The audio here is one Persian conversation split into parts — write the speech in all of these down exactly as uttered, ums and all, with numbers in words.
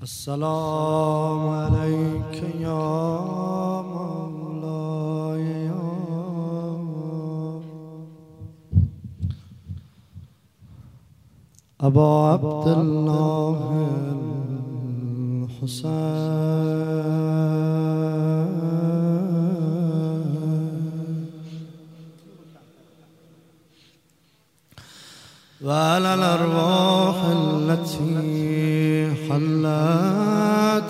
السلام عليك يا مولاي يا أبا عبد الله الحسين وعلى الأرواح التي حلت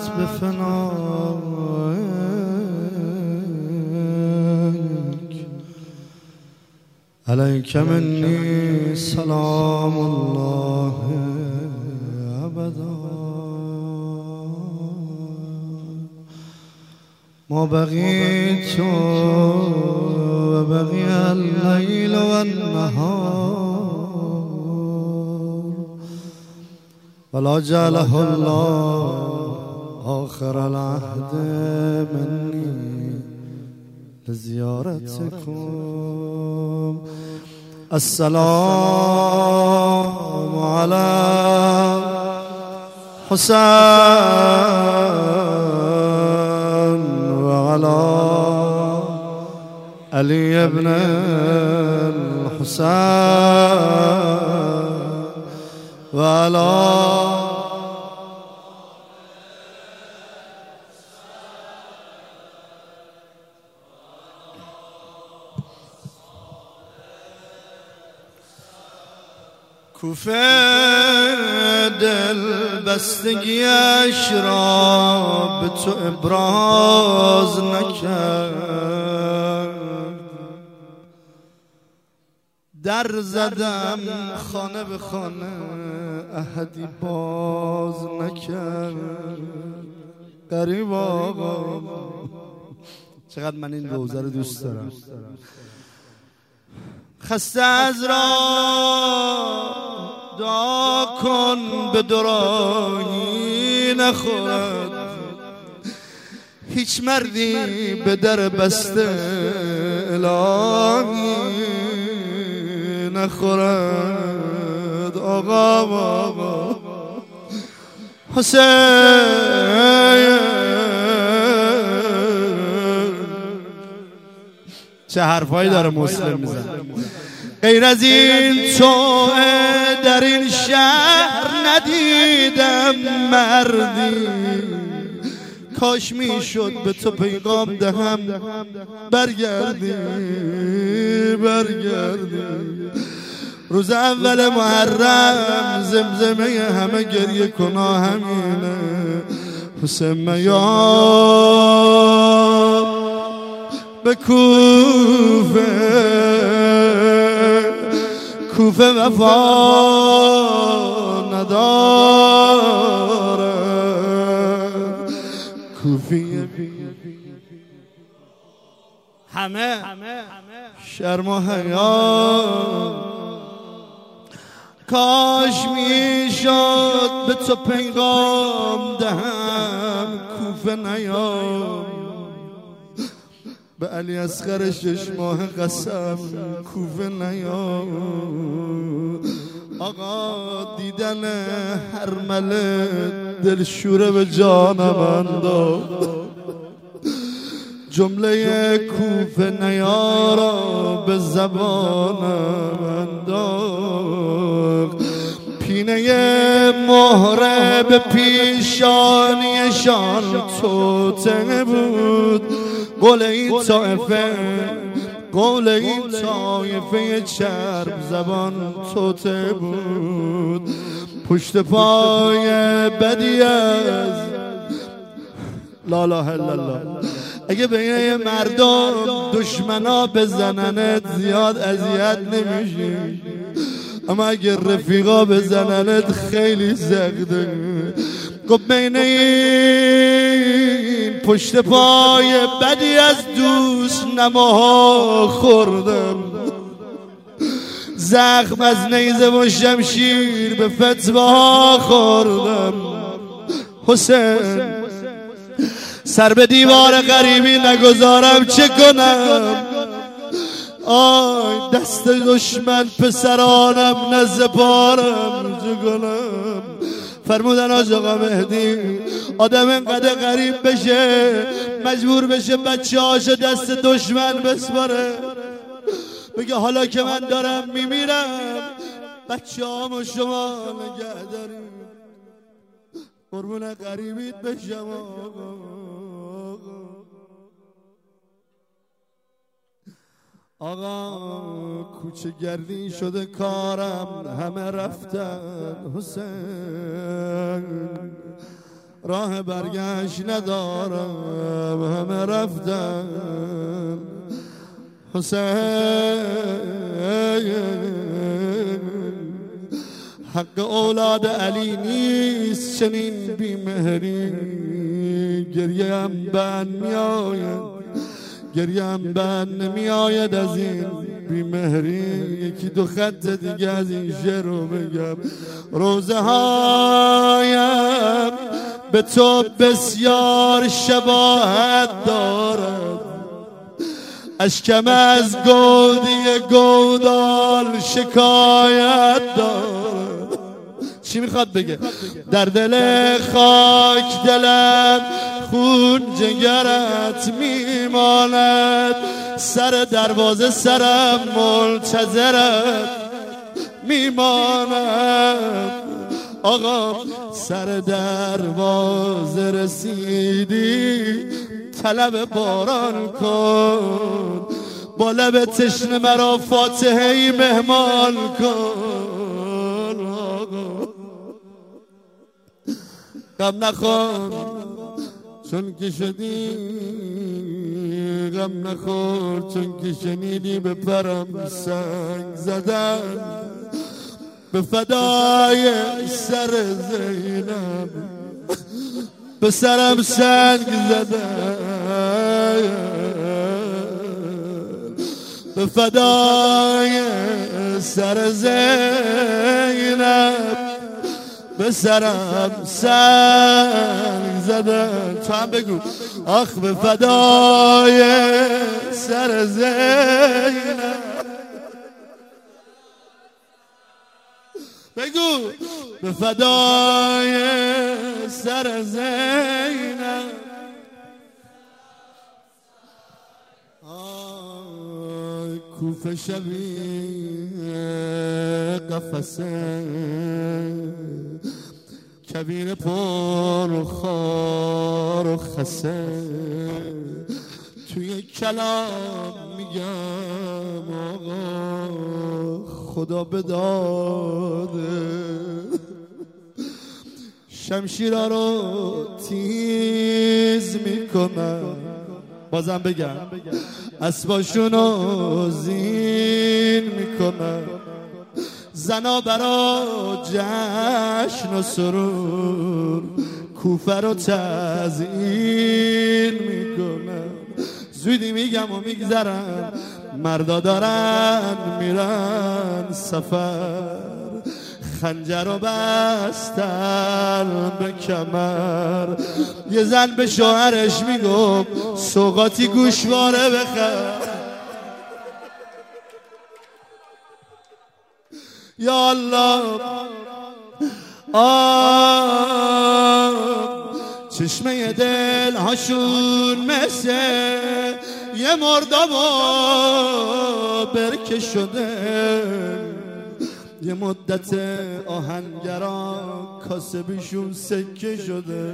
بفنائك عليك مني سلام الله أبدا ما بقيت وبقي الليل والنهار ولا جعله الله آخر العهد مني لزيارتكم. السلام على حسين وعلى علي بن الحسين وعلى کوفه دل بستگیش را به تو ابراز نکرد، در زدم خانه به خانه احدی باز نکرد. غریب آقا چقدر من این روزه رو دوست دارم. خسته از را دعا کن به دراهی نخورد، هیچ مردی به در بسته الهی نخورد. آقا آقا حسین چه حرفایی داره مسلم میزنه. غیر از این تو در این شهر ندیدم مردی، کاش میشد به تو پیغام دهم برگردی برگردی. روز اول محرم زمزمه همه گریه کنا همینه. حسین میار به کوفه، کوفه وفا نداره، کوفی همه شرم و حیا. کاش میشد به تو پیغام دهم کوفه نیام، به علی اصغر شش ماه قسم کوفه نیام. آقا دیدن هرمله دلشوره به جانم انداخت، جمله کوفه نیارا به زبانم انداخت. پینه مهره به پیشانیشان توته بود، قول این طایفه قول این طایفه چرب زبان توته بود. پشت پای بدی از لا اله الا الله. اگه به یه مردم دشمنا بزننت زیاد اذیت نمیشی، اما اگه رفیقا بزننت خیلی زغده. گفت بین این پشت پای بدی از دوست نماها خوردم، زخم از نیزه و شمشیر به فتوا خوردم. حسین سر به دیوار غریبی نگذارم چه کنم؟ آی دست دشمن پسرانم نزپارم چه کنم؟ فرمودن آج آقا مهدی آدم اینقدر غریب بشه مجبور بشه بچه هاشو دست دشمن بسپاره، بگه حالا که من دارم میمیرم بچه هامو شما نگه داریم، قربون غریبیت بشم آقا. آقا کوچه گردی شده کارم همه رفتن حسین، راه برگشت ندارم همه رفتن حسین، حق اولاد علی نیست چنین بیمهری، گریه هم بند می آید گریه هم بند نمی آید از این بیمهری. یکی دو خط دیگه از این شعر رو بگم. روزه هایم به تو بسیار شباهت دارد، اشکم از گودی گودال شکایت دارد. چی میخواد بگه؟ در دل خاک دلم خون جگرت میماند، سر دروازه سرم منتظرت میماند. آقا سر دروازه رسیدی طلب باران کن، با لب تشنه مرا فاتحه مهمان کن. آقا غم نخور چون که شدی، غم نخور چون که شنیدی به پرم سنگ زدن، به فدای سر زینب به سرم سنگ زدن، به فدای سر زینب به سرم سنگ زدن. تو هم بگو آخ به فدای سر زینب، بگو به فدای سر زینب. کوفه شبیه قفسه کبیر پر خار و خسه، توی کلام میگم آقا خدا بداده، شمشیرا رو تیز میکنم، بازم بگم اسباشونو زین میکنم، زنا برا جشن و سرور کوفه رو تزیین میکنم. زودی میگم و میگذرم، مردا دارن میرن سفر، خنجر رو بستن به کمر. یه زن به شوهرش میگفت سوغاتی گوشواره بخر. یا الله آه چشمه دل هاشون مثل یه مردابا برکه شده، یه مدت آهنگران کاسبیشون سکه شده.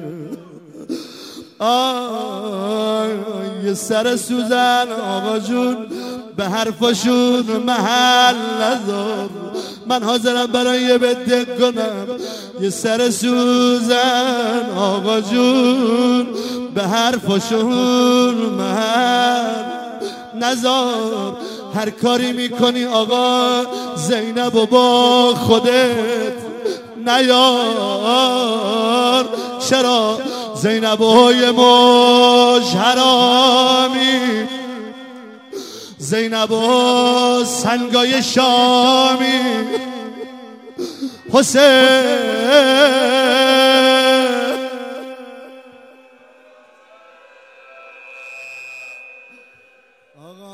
آه یه سر سوزن آقا جون به حرفاشون محل نذار، من حاضرم برای یه بده کنم. یه سر سوزن آقا جون به حرفاشون محل نذار. هر کاری میکنی آقا زینب و با خودت نیار. چرا زینب های مش حرامی، زینب و سنگای شامی، حسین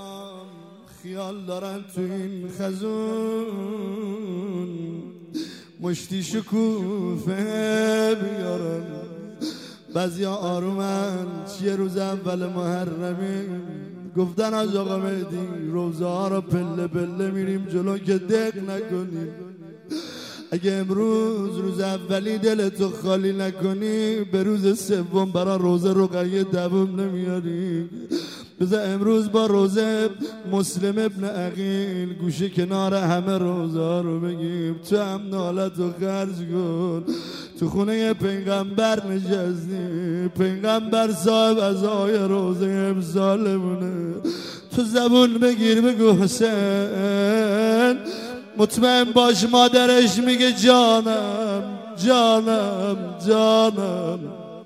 خیال دارن تو این خزون مشتی شکوفه بیارن. بعضیا آرومن یه روز اول محرمی گفتن از آقا مهدی روزه ها را پله پله میریم جلو که دق نکنیم. اگه امروز روز اولی دلتو خالی نکنی به روز سوم برا روزه رقیه دوام نمیاری. بذار امروز با روزه مسلم ابن عقیل گوشه کنار همه روزه ها رو بگیم. تو هم نالتو خرج کن. تو خونه پیغمبر نشستی، پیغمبر صاحب از آی روزه امسالمونه. تو زبون بگیر بگو حسین. مطمئن باش مادرش میگه جانم جانم جانم.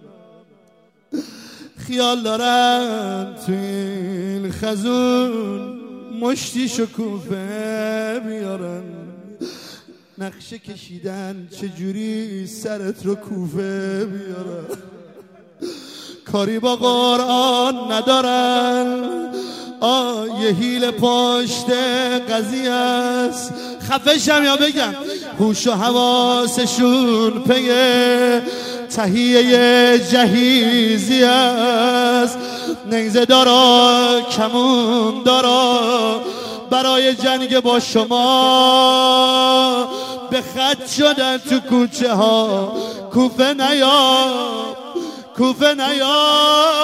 خیال دارن تو این خزون مشتی شکوفه بیارن. نقشه کشیدن چجوری سرت رو کوفه بیارن. کاری با قرآن ندارن. آه یه حیل پشت قضیه است. خفشم یا بگم هوش و حواسشون پی تهیه جهیزی است. نیزه دارا کمون دارا برای جنگ با شما. به خط شدن تو کوچه ها کوفه نیا کوفه نیا.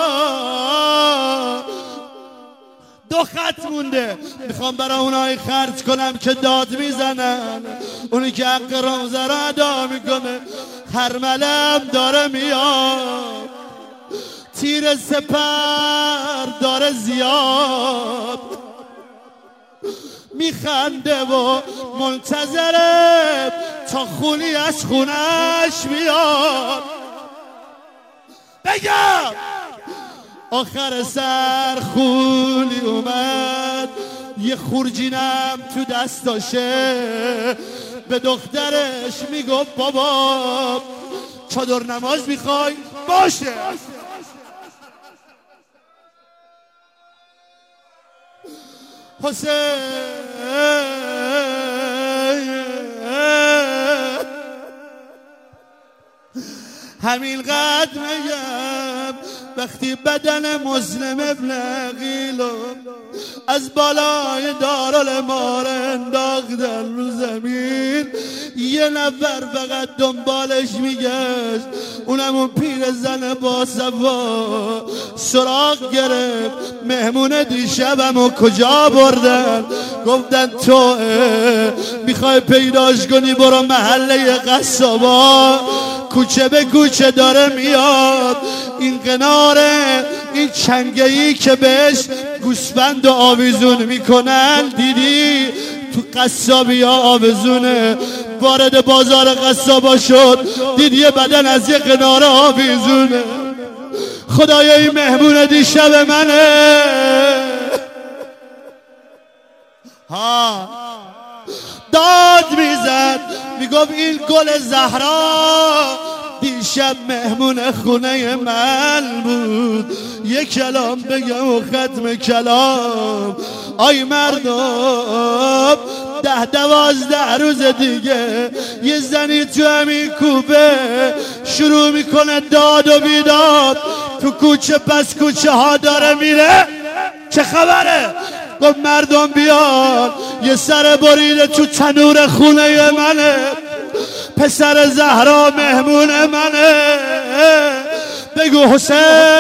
دو خط مونده میخوام برای اونایی خرج کنم که داد میزنن. اونی که حق روزه را ادا میکنه هر ملم داره میاد. تیر سپر داره زیاد میخنده و منتظره تا خونی از خونش میاد. بگم آخر سر خولی اومد یه خورجینم تو دستاشه. به دخترش میگفت بابا چادر نماز میخوای؟ باشه. حسین همین قد میگم وقتی بدن مسلم ابن عقیل از بالای دارالمار انداختن رو زمین، یه نفر فقط دنبالش میگشت، اونم اون پیر زن با صفا. سراغ گرفت مهمون دیشبمو کجا بردن؟ گفتن تو میخوای پیداش کنی برو محله قصابا، کوچه به کوچه داره میاد. این قناره این چنگهی که بهش گوسفند و آویزون میکنن دیدی؟ تو قصابی ها آویزونه. وارد بازار قصابا شد دید یه بدن از یه قناره آویزونه. خدایا این مهمون دیشب منه. ها داد میزد میگفت این گل زهرا دیشب مهمون خونه من بود. یه کلام بگم و ختم کلام. آی مردم ده دوازده روز دیگه یه زنی تو همین کوپه شروع میکنه داد و بیداد، تو کوچه پس کوچه ها داره میره. چه خبره؟ گفت مردم بیاد یه سر بریده تو تنور خونه منه، پسر زهرا مهمون منه. بگو حسین